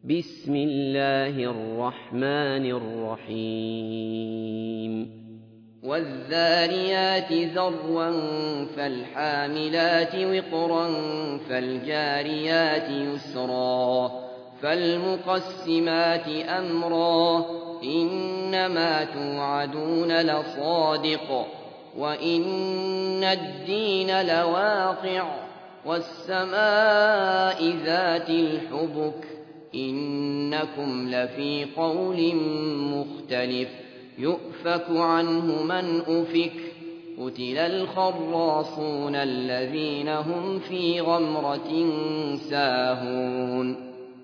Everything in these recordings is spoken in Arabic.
بسم الله الرحمن الرحيم والذاريات ذروا فالحاملات وقرا فالجاريات يسرا فالمقسمات أمرا إنما توعدون لصادق وإن الدين لواقع والسماء ذات الحبك إنكم لفي قول مختلف يؤفك عنه من أفك قتل الخراصون الذين هم في غمرة ساهون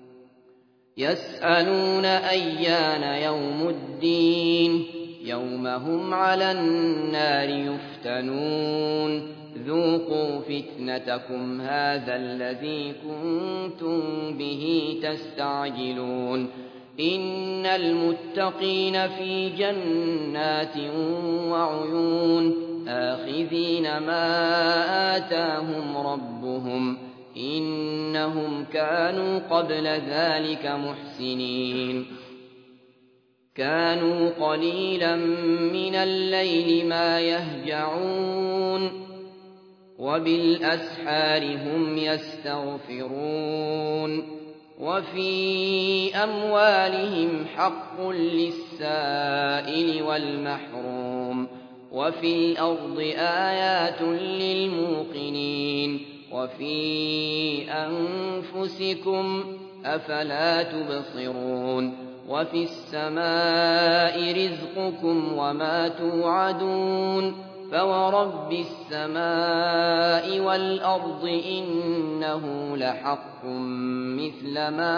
يسألون أيان يوم الدين يوم هم على النار يفتنون ذوقوا فتنتكم هذا الذي كنتم به تستعجلون إن المتقين في جنات وعيون آخذين ما آتاهم ربهم إنهم كانوا قبل ذلك محسنين كانوا قليلا من الليل ما يهجعون وبالأسحار هم يستغفرون وفي أموالهم حق للسائل والمحروم وفي الأرض آيات للموقنين وفي أنفسكم أفلا تبصرون وفي السماء رزقكم وما توعدون فورب السماء والأرض إنه لحق مثل ما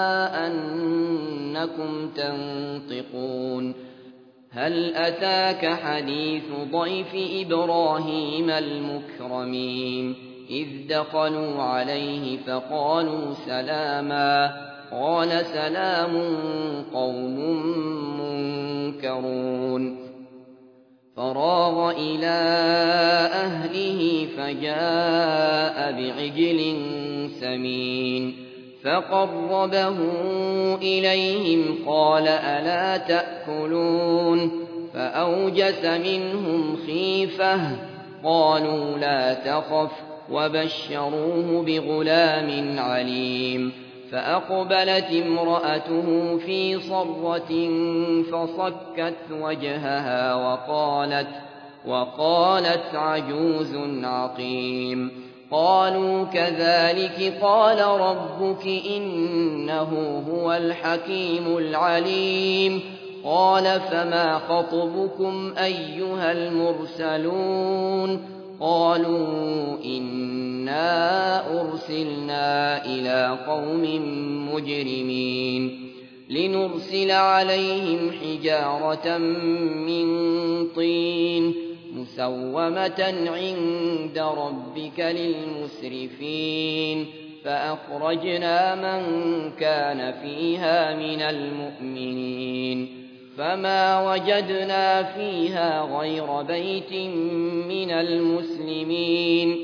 أنكم تنطقون هل أتاك حديث ضيف إبراهيم المكرمين إذ دخلوا عليه فقالوا سلاما قال سلام قوم منكرون فراغ إلى أهله فجاء بعجل سمين فقربه إليهم قال ألا تأكلون فأوجس منهم خيفة قالوا لا تخف وبشروه بغلام عليم فأقبلت امرأته في صرة فصكت وجهها وقالت عجوز عقيم قالوا كذلك قال ربك إنه هو الحكيم العليم قال فما خطبكم أيها المرسلون قالوا إنا أرسلنا إلى قوم مجرمين لنرسل عليهم حجارة من طين مسومة عند ربك للمسرفين فأخرجنا من كان فيها من المؤمنين فما وجدنا فيها غير بيت من المسلمين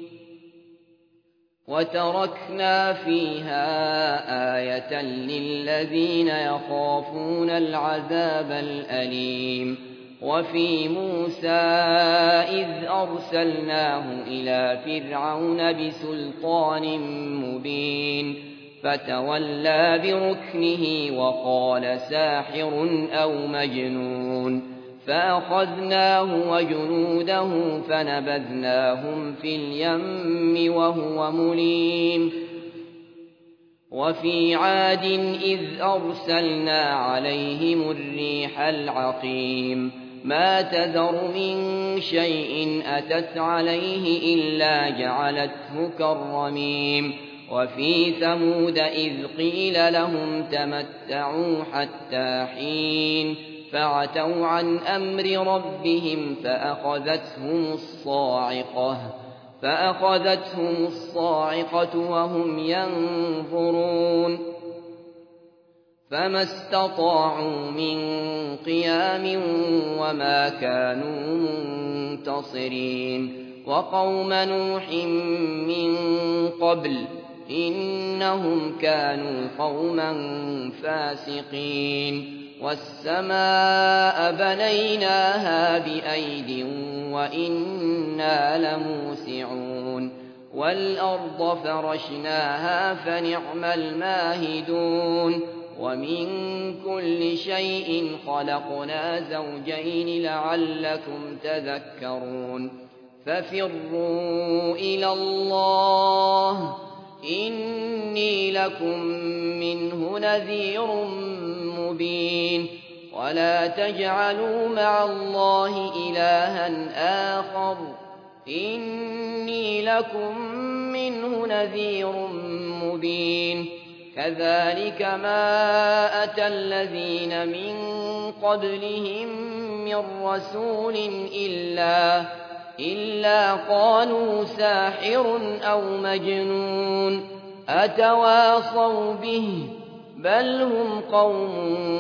وتركنا فيها آية للذين يخافون العذاب الأليم وفي موسى إذ أرسلناه إلى فرعون بسلطان مبين فتولى بركنه وقال ساحر أو مجنون فأخذناه وجنوده فنبذناهم في اليم وهو مليم وفي عاد إذ أرسلنا عليهم الريح العقيم ما تذر من شيء أتت عليه إلا جعلته كالرميم وفي ثمود إذ قيل لهم تمتعوا حتى حين فعتوا عن أمر ربهم فأخذتهم الصاعقة وهم ينظرون فما استطاعوا من قيام وما كانوا منتصرين وقوم نوح من قبل إنهم كانوا قوما فاسقين والسماء بنيناها بأيد وإنا لموسعون والأرض فرشناها فنعم الماهدون ومن كل شيء خلقنا زوجين لعلكم تذكرون ففروا إلى الله إني لكم منه نذير مبين ولا تجعلوا مع الله إلها آخر إني لكم منه نذير مبين كذلك ما أتى الذين من قبلهم من رسول إلا قالوا ساحر أو مجنون أتواصوا به بل هم قوم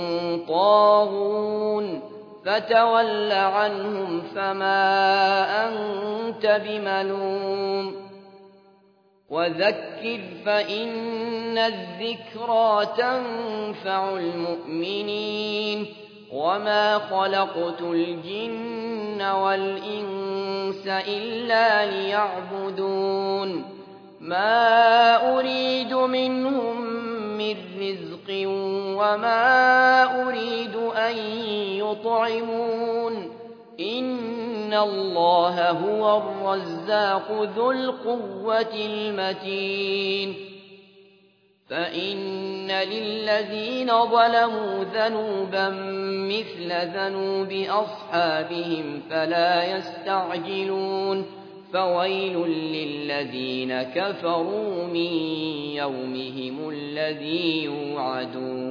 طاغون فتول عنهم فما أنت بملوم وذكر فإن الذكرى تنفع المؤمنين وما خلقت الجن والإنس إلا ليعبدون ما أريد منهم من رزق وما أريد أن يطعمون إن الله هو الرزاق ذو القوة المتين فإن للذين ظلموا ذنوبا مثل ذنوب أصحابهم فلا يستعجلون فويل للذين كفروا من يومهم الذي يوعدون